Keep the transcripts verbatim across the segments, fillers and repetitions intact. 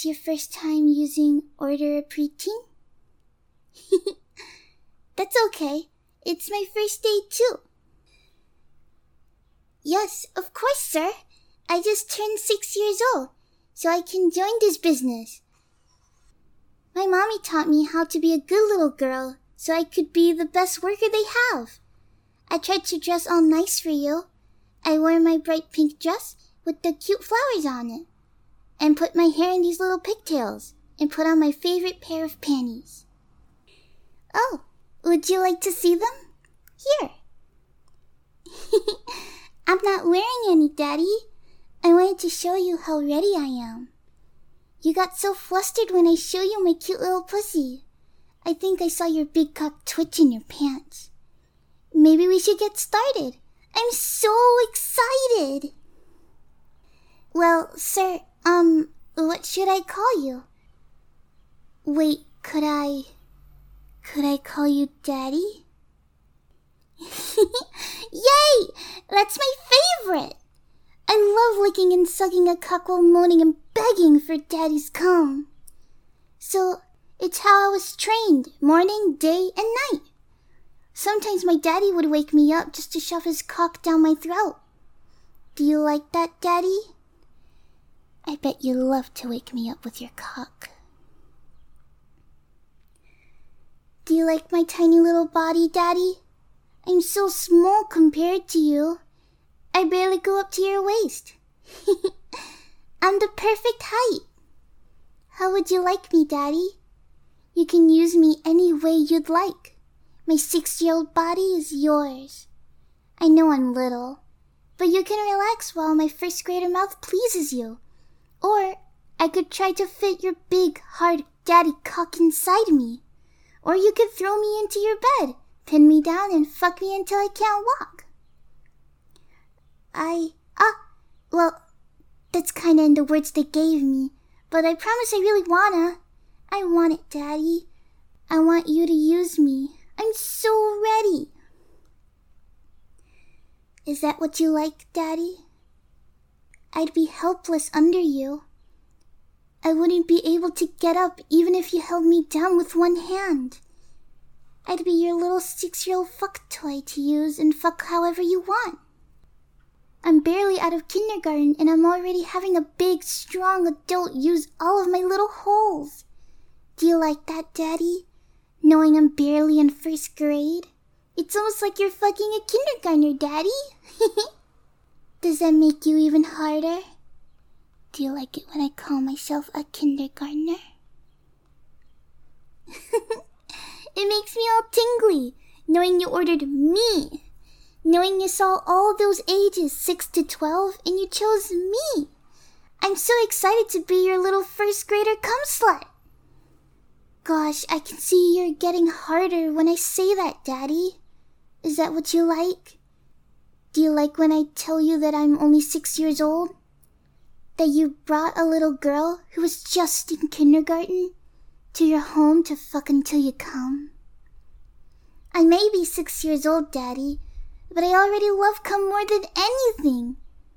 your first time using Order a Preteen? That's okay. It's my first day too. Yes, of course, sir. I just turned six years old, so I can join this business. My mommy taught me how to be a good little girl, so I could be the best worker they have. I tried to dress all nice for you. I wore my bright pink dress with the cute flowers on it, and put my hair in these little pigtails, and put on my favorite pair of panties. Oh, would you like to see them? Here. I'm not wearing any, Daddy. I wanted to show you how ready I am. You got so flustered when I showed you my cute little pussy. I think I saw your big cock twitch in your pants. Maybe we should get started. I'm so excited. Well, sir, um, what should I call you? Wait, could I... Could I call you Daddy? Yay! That's my favorite! I love licking and sucking a cock while moaning and begging for Daddy's cum. So, it's how I was trained, morning, day, and night. Sometimes my daddy would wake me up just to shove his cock down my throat. Do you like that, Daddy? I bet you love to wake me up with your cock. Do you like my tiny little body, Daddy? I'm so small compared to you. I barely go up to your waist. I'm the perfect height. How would you like me, Daddy? You can use me any way you'd like. My six-year-old body is yours. I know I'm little, but you can relax while my first grader mouth pleases you. Or I could try to fit your big, hard daddy cock inside me. Or you could throw me into your bed, pin me down, and fuck me until I can't walk. I... Ah, well, that's kinda in the words they gave me, but I promise I really wanna. I want it, Daddy. I want you to use me. I'm so ready. Is that what you like, Daddy? I'd be helpless under you. I wouldn't be able to get up even if you held me down with one hand. I'd be your little six-year-old fuck toy to use and fuck however you want. I'm barely out of kindergarten and I'm already having a big, strong adult use all of my little holes. Do you like that, Daddy? Knowing I'm barely in first grade? It's almost like you're fucking a kindergartner, Daddy. Does that make you even harder? Do you like it when I call myself a kindergartner? It makes me all tingly, knowing you ordered me. Knowing you saw all those ages, six to twelve, and you chose me. I'm so excited to be your little first grader cum slut. Gosh, I can see you're getting harder when I say that, Daddy. Is that what you like? Do you like when I tell you that I'm only six years old? That you brought a little girl who was just in kindergarten to your home to fuck until you come? I may be six years old, Daddy, but I already love cum more than anything.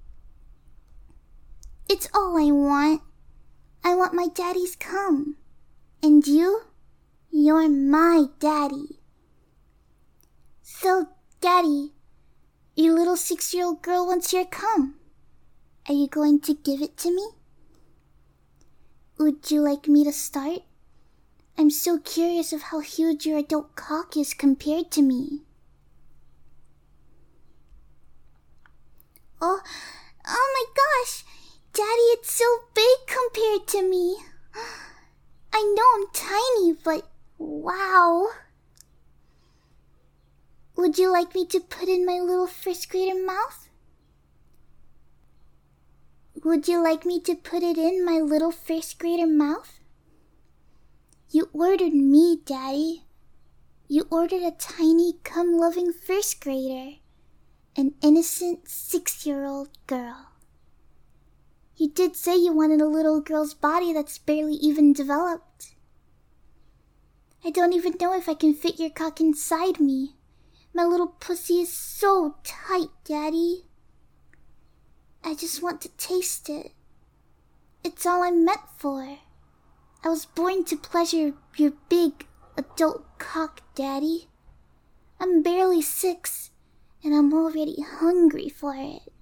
It's all I want. I want my daddy's cum. And you? You're my daddy. So, Daddy, your little six-year-old girl wants your cum. Are you going to give it to me? Would you like me to start? I'm so curious of how huge your adult cock is compared to me. Oh, oh my gosh! Daddy, it's so big compared to me. I know I'm tiny, but wow. Would you like me to put in my little first grader mouth? Would you like me to put it in my little first grader mouth? You ordered me, Daddy. You ordered a tiny, cum-loving first grader. An innocent six-year-old girl. You did say you wanted a little girl's body that's barely even developed. I don't even know if I can fit your cock inside me. My little pussy is so tight, Daddy. I just want to taste it. It's all I'm meant for. I was born to pleasure your big adult cock, Daddy. I'm barely six, and I'm already hungry for it.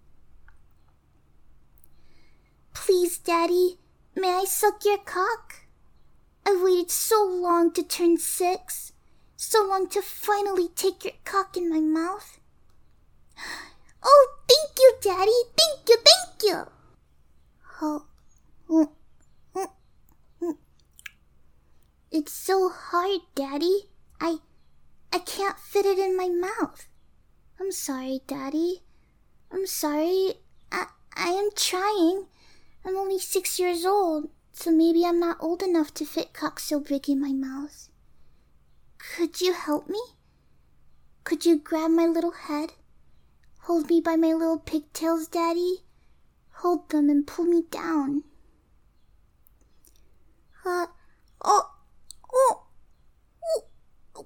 Please, Daddy, may I suck your cock? I've waited so long to turn six, so long to finally take your cock in my mouth. Oh, thank you, Daddy, thank you, thank you. Oh, mm, mm, mm. It's so hard, Daddy. I, I can't fit it in my mouth. I'm sorry, Daddy. I'm sorry. I, I am trying. I'm only six years old, so maybe I'm not old enough to fit cock so big in my mouth. Could you help me? Could you grab my little head? Hold me by my little pigtails, Daddy? Hold them and pull me down. Uh, oh, oh, oh.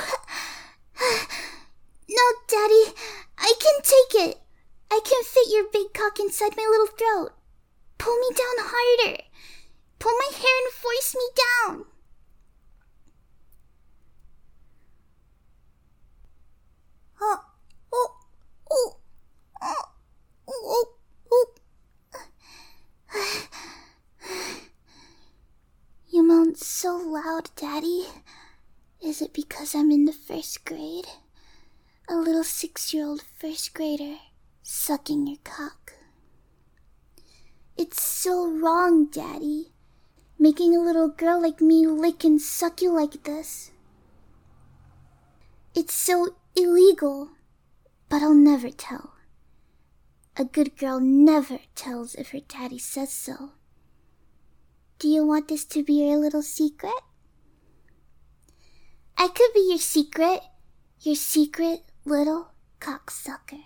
No, Daddy, I can take it. I can fit your big cock inside my little throat. Pull me down harder. Pull my hair and force me down. Oh, oh, oh, oh, oh, oh. You moan so loud, Daddy. Is it because I'm in the first grade? A little six-year-old first grader sucking your cock. It's so wrong, Daddy. Making a little girl like me lick and suck you like this. It's so illegal, but I'll never tell. A good girl never tells if her daddy says so. Do you want this to be your little secret? I could be your secret, your secret little cocksucker.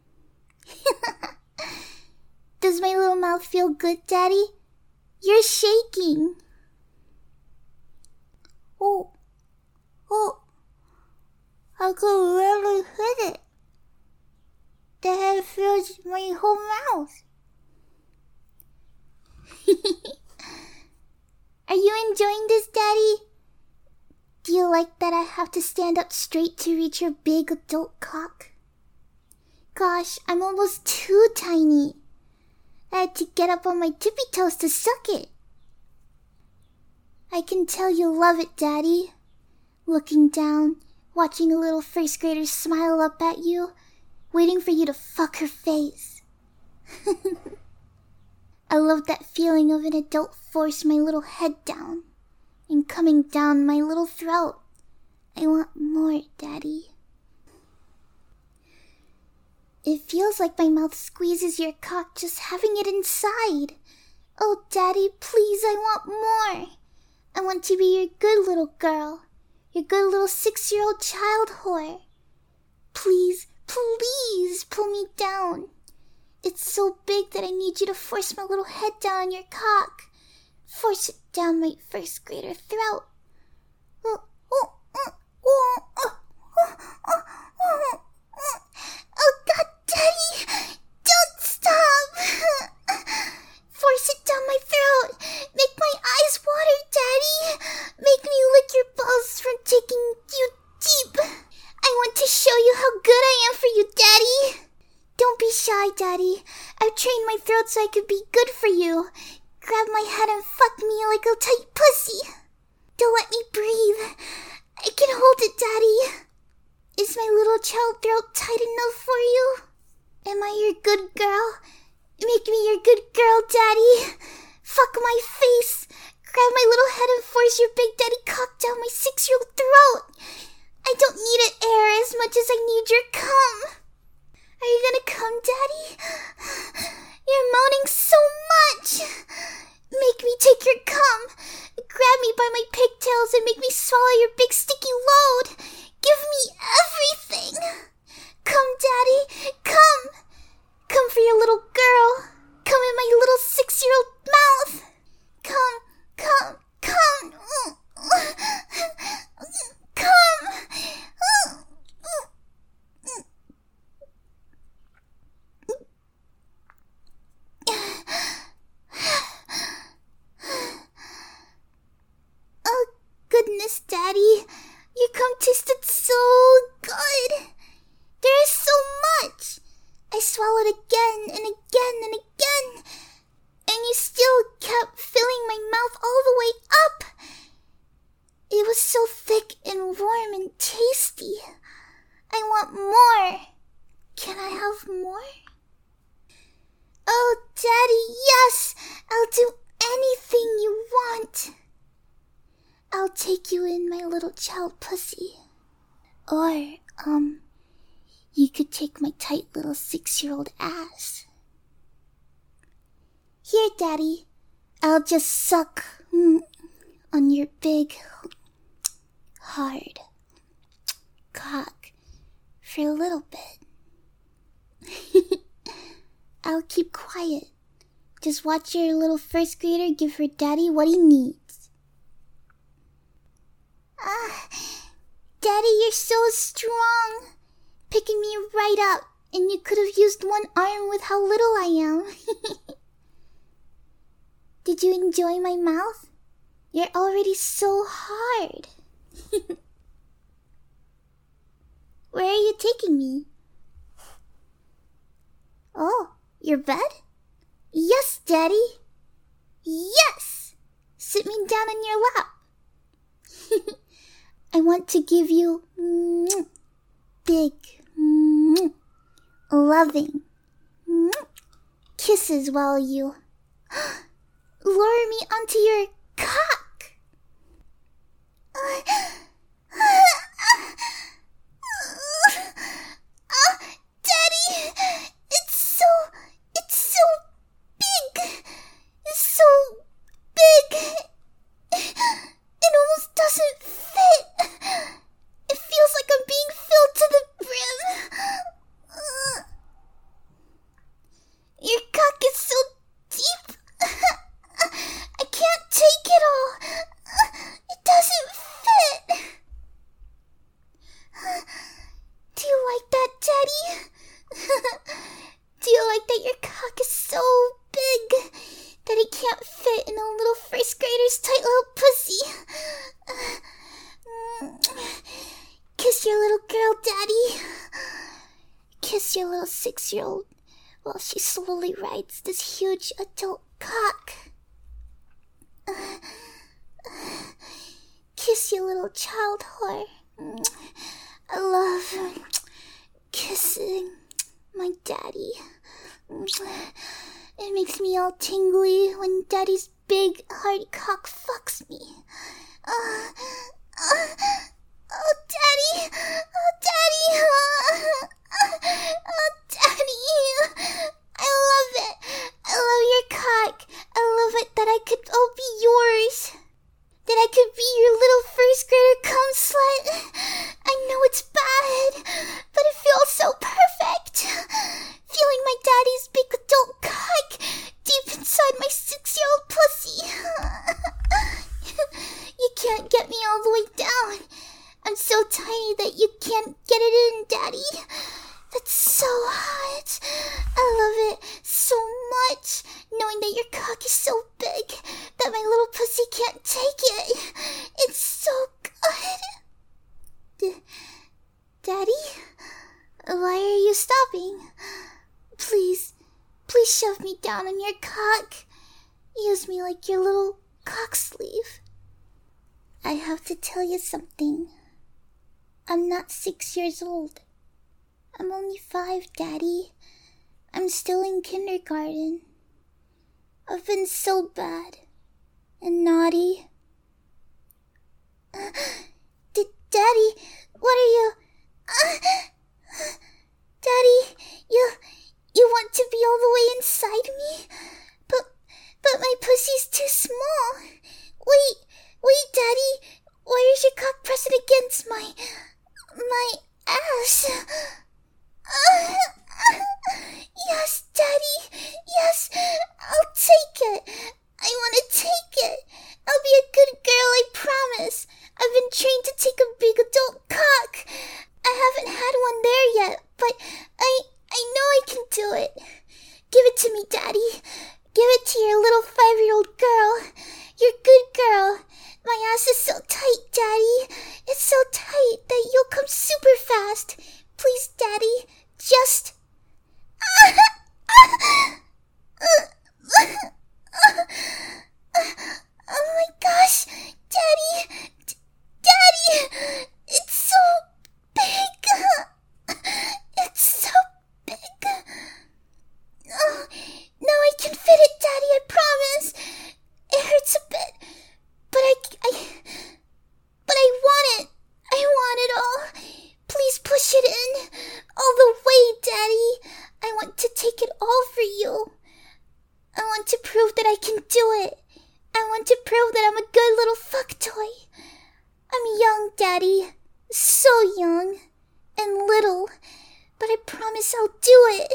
Does my little mouth feel good, Daddy? You're shaking. Oh, oh, I could really hit it. The head fills my whole mouth. Are you enjoying this, Daddy? Do you like that I have to stand up straight to reach your big adult cock? Gosh, I'm almost too tiny. I had to get up on my tippy toes to suck it. I can tell you love it, Daddy. Looking down, watching a little first grader smile up at you, waiting for you to fuck her face. I love that feeling of an adult force my little head down and coming down my little throat. I want more, Daddy. It feels like my mouth squeezes your cock just having it inside. Oh, Daddy, please, I want more. I want to be your good little girl, your good little six-year-old child whore. Please, please pull me down. It's so big that I need you to force my little head down on your cock. Force it down my first grader throat. Oh, oh, oh, oh, oh, oh, oh, oh, oh. Oh, God, Daddy, don't stop. Force it down my throat. Make my eyes water, Daddy. Make me lick your balls from taking you deep. I want to show you how good I am for you, Daddy. Don't be shy, Daddy. I've trained my throat so I could be good for you. Grab my head and fuck me like a tight pussy. Don't let me breathe. I can hold it, Daddy. Is my little child throat tight enough for you? Am I your good girl? Make me your good girl, Daddy. Fuck my face. Grab my little head and force your big daddy cock down my six-year-old throat. I don't need it air as much as I need your cum. Are you gonna come, Daddy? You're moaning so much. Make me take your cum. Grab me by my pigtails and make me swallow your big sticky load. Give me everything. Come, Daddy, come. Come for your little girl. Come in my little six-year-old mouth. Come, come, come. Come. goodness, Daddy. Your cum tasted so good. There is so much. I swallowed again and again and again. And you still kept filling my mouth all the way up. It was so thick and warm and tasty. I want more. Can I have more? Oh, Daddy, yes. I'll do anything you want. I'll take you in my little child pussy. Or, um, you could take my tight little six-year-old ass. Here, Daddy. I'll just suck mm, on your big, hard cock for a little bit. I'll keep quiet. Just watch your little first grader give her daddy what he needs. Ah, Daddy, you're so strong. Picking me right up, and you could have used one arm with how little I am. Did you enjoy my mouth? You're already so hard. Where are you taking me? Oh, your bed? Yes, Daddy. Yes! Sit me down on your lap. I want to give you mm, big, mm, loving mm, kisses while you lure me onto your cock. Uh, uh, Daddy, it's so, it's so big. It's so big. It almost doesn't fit. It feels like I'm being filled to the brim. Uh, your cock is so deep. I can't take it all. It doesn't fit. Do you like that, Daddy? Do you like that your cock is so big that it can't fit in a little first grader's tight little pussy? Kiss your little girl, Daddy. Kiss your little six-year-old while she slowly rides this huge adult cock. Kiss your little child whore. I love kissing my daddy. It makes me all tingly when Daddy's big hard cock fucks me. Uh, uh, oh, Daddy! Oh, Daddy! Uh, oh, Daddy! I love it. I love your cock. I love it that I could all be yours. That I could be your little first grader cum slut. I know it's bad, but it feels so perfect. Feeling my daddy's big adult cock deep inside my six-year-old pussy. You can't get me all the way down. I'm so tiny that you can't get it in, Daddy. That's so hot. I love it so much, knowing that your cock is so big that my little pussy can't take it. It's so good. D- Daddy? Why are you stopping? Please, please shove me down on your cock. Use me like your little cock sleeve. I have to tell you something. I'm not six years old. I'm only five, Daddy. I'm still in kindergarten. I've been so bad and naughty. Uh, D- Daddy, what are you... Uh, Daddy, you... You want to be all the way inside me? But... But my pussy's too small. Wait, wait, Daddy. Why is your cock pressing against my... my ass? Uh, yes, Daddy. Yes, I'll take it. I want to take it. I'll be a Daddy. So young and little, but I promise I'll do it.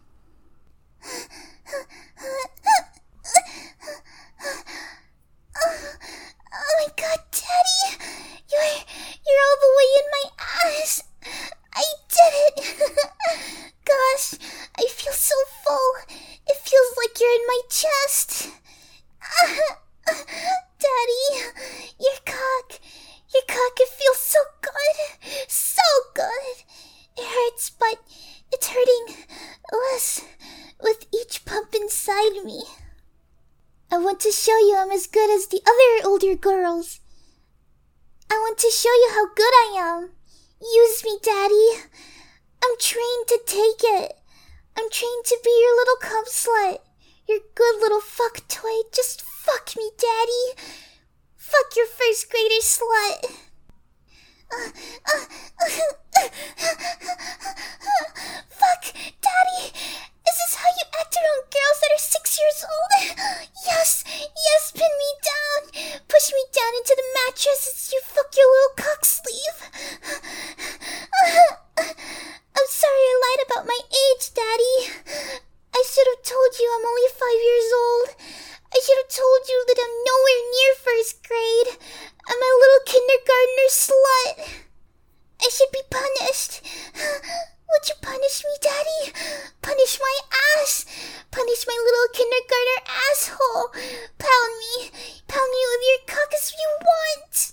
Oh my god, Daddy! You're, you're all the way in my ass! I did it! Gosh, I feel so full. It feels like you're in my chest. Daddy, your cock, your cock, it feels so good. So good. It hurts, but it's hurting less with each pump inside me. I want to show you I'm as good as the other older girls. I want to show you how good I am. Use me, Daddy. I'm trained to take it. I'm trained to be your little cum slut. Your good little fuck toy. Just fuck me, Daddy. Fuck your first grader slut. Uh, uh, uh, fuck, Daddy. Is this how you act around girls that are six years old? Yes, yes, pin me down. Push me down into the mattress as you fuck your little cock sleeve. I'm sorry I lied about my age, Daddy. I should have told you I'm only five years old. I should have told you that I'm nowhere near first grade. I'm a little kindergartner slut. I should be punished. Would you punish me, Daddy? Punish my ass. Punish my little kindergartner asshole. Pound me. Pound me with your cock as you want.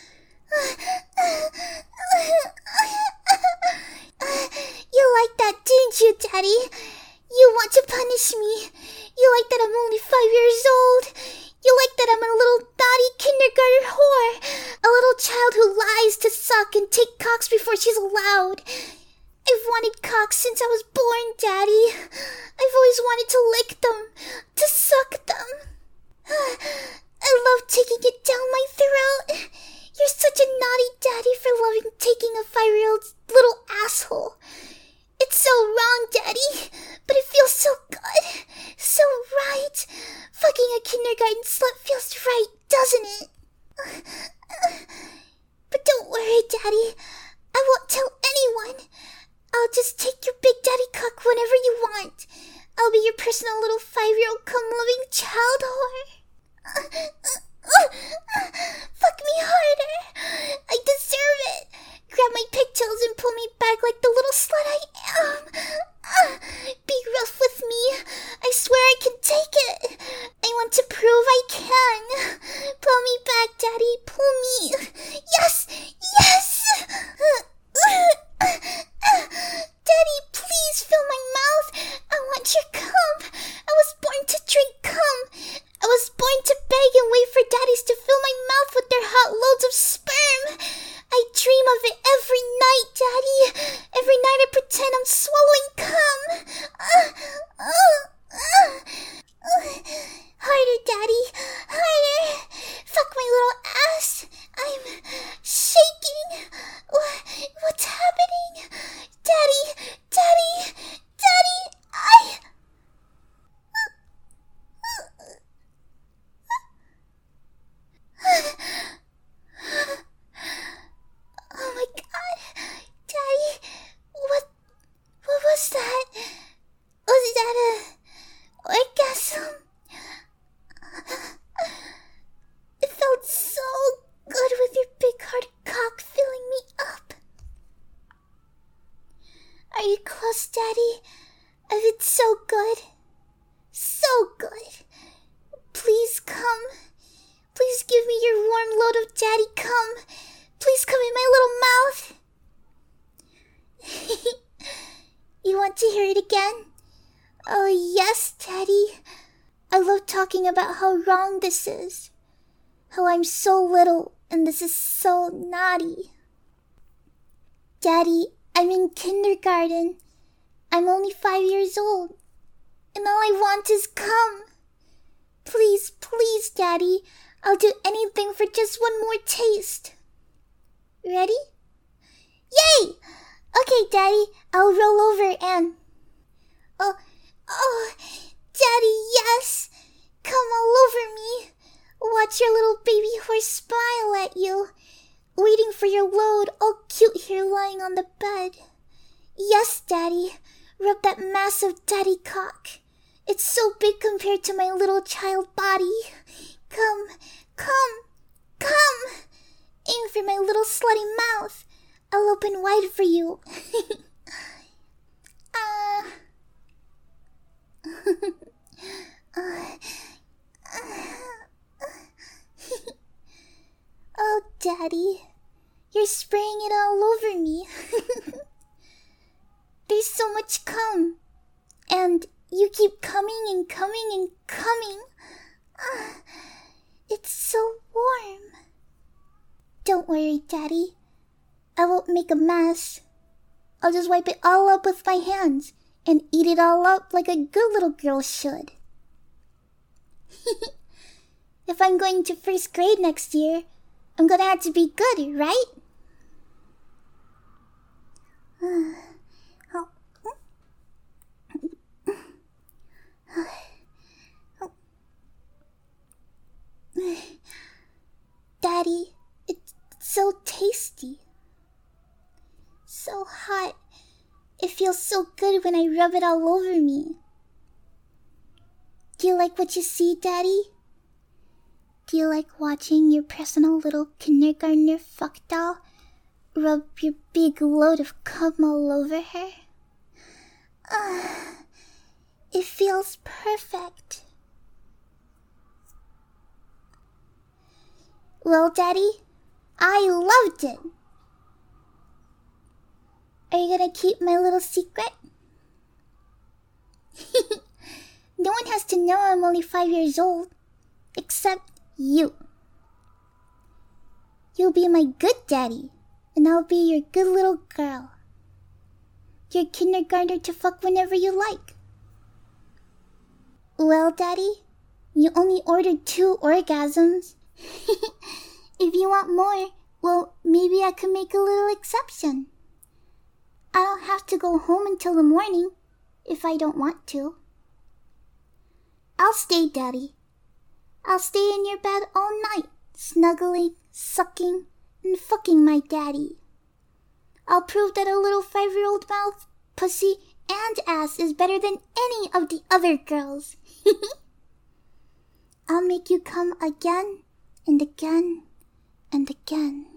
You like that, didn't you, Daddy? You want to punish me. You like that I'm only five years old. You like that I'm a little naughty kindergarten whore. A little child who lies to suck and take cocks before she's allowed. I've wanted cocks since I was born, Daddy. I've always wanted to lick them, to suck them. I love taking it down my throat. You're such a naughty daddy for loving taking a five-year-old's little asshole. It's so wrong, Daddy, but it feels so good, so right. Fucking a kindergarten slut feels right, doesn't it? But don't worry, Daddy. I won't tell anyone. I'll just take your big daddy cock whenever you want. I'll be your personal little five-year-old cum-loving child whore. Fuck me harder. I deserve it. Grab my pigtails and pull me back like the little slut I am. Be rough with me. I swear I can take it. I want to prove I can. Pull me back, Daddy. Pull me. Yes! Yes! Daddy, please fill my mouth. I want your cum. I was born to drink cum. I was born to beg and wait for daddies to fill my mouth with their hot loads of sperm. I dream of it every night, Daddy. Every night I pretend I'm swallowing cum. Uh, uh, uh, uh. Harder, Daddy. Harder. Fuck my little ass. I'm shaking. What, what's happening? Daddy, Daddy, Daddy, I... Oh my god, Daddy, what, what was that? Was that a orgasm? It felt so good with your big hard cock filling me up. Are you close, Daddy? I've been so good. So good. Please come. Please give me your warm load of daddy cum. Please come in my little mouth. You want to hear it again? Oh, yes, Daddy. I love talking about how wrong this is. How I'm so little and this is so naughty. Daddy, I'm in kindergarten. I'm only five years old. And all I want is cum. Please, please, Daddy. I'll do anything for just one more taste. Ready? Yay! Okay, Daddy. I'll roll over and... Oh, oh, Daddy, yes! Come all over me. Watch your little baby horse smile at you. waiting for your load, all cute here lying on the bed. Yes, Daddy, rub that massive daddy cock. It's so big compared to my little child body. Come, come, come. Aim for my little slutty mouth. I'll open wide for you. Ah. uh. Oh, Daddy, you're spraying it all over me. There's so much cum, and you keep coming and coming and coming. Uh, it's so warm. Don't worry, Daddy. I won't make a mess. I'll just wipe it all up with my hands and eat it all up like a good little girl should. If I'm going to first grade next year, I'm gonna have to be good, right? Daddy, it's so tasty. So hot. It feels so good when I rub it all over me. Do you like what you see, Daddy? Do you like watching your personal little kindergartner fuck doll rub your big load of cum all over her? Uh, it feels perfect. Well, Daddy, I loved it. Are you gonna keep my little secret? No one has to know I'm only five years old, except you. You'll be my good daddy, and I'll be your good little girl. Your kindergartner to fuck whenever you like. Well, Daddy, you only ordered two orgasms. If you want more, well, maybe I could make a little exception. I don't have to go home until the morning, if I don't want to. I'll stay, Daddy. I'll stay in your bed all night, snuggling, sucking, and fucking my daddy. I'll prove that a little five-year-old mouth, pussy, and ass is better than any of the other girls. I'll make you come again and again and again.